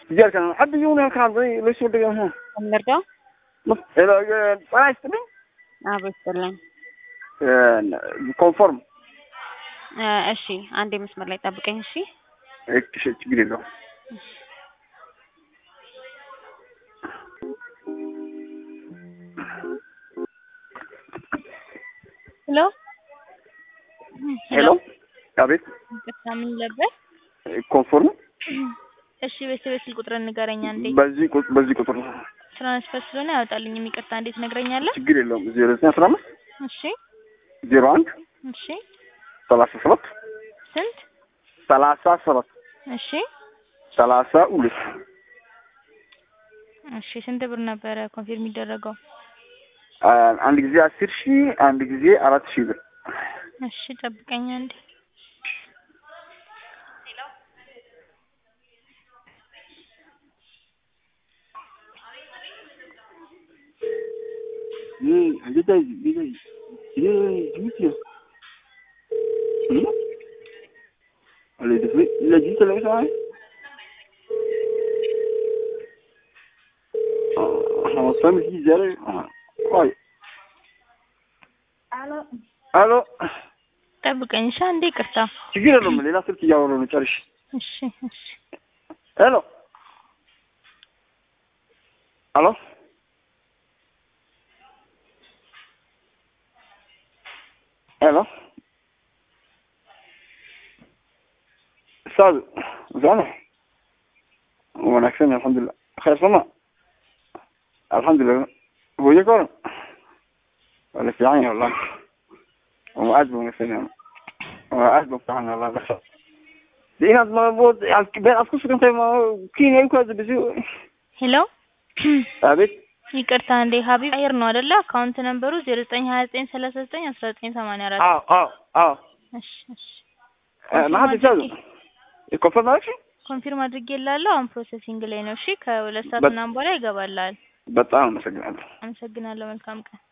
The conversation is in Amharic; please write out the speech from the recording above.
جالك أنا حد يوم كان زي ليش ودي هون نرجع إذا أنا استلم بسلام كونفورم እሺ አንዴ መስመር ላይ ጠብቀኝ እሺ እሺ ችግር የለውም ሄሎ አቤት ምን ነበር ኮንፎርም እሺ በስልክ ቁጥር ንገረኛ እንዴ በዚህ ቁጥር ትራንስፈር ስለሆነ ያወጣልኝ የሚቀርታ እንዴት ነግረኛለህ ችግር የለውም 0915 እሺ 01 እሺ 37 ስንት 37 እሺ 32 እሺ ስንት ብር ነበር ኮንፊርም ይደረገው አንድ ጊዜ 10000 አንድ ጊዜ 4000 ብር እሺ ጠብቀኝ አንዴ الو ጠብቀኝ አንዴ ይቅርታ ችግር የለውም ሌላ ስልክ እያወራሁ ነው ጨርሽ እሺ ሄሎ አሎ ሄሎ استاذ زين وانا كثير الحمد لله خير سما الحمد لله هو يقول ولا في عيني والله ومعذب مثلا ومعذب فعلا والله بس دينا موجود يعني بين أسكت كنت ما كين يكون هذا بزيو ሄሎ አቤት ይቅርታ እንዴ ሀቢብ አየር ነው አይደለ አካውንት ነምበሩ 0929391984 አዎ እሺ ማህድ ይቻላል ኮንፊርም አድርጌላለሁ አሁን ፕሮሰሲንግ ላይ ነው እሺ ከሁለት ሰዓት ምናምን በኋላ ይገባላል በጣም አመሰግናለሁ መልካም ቀን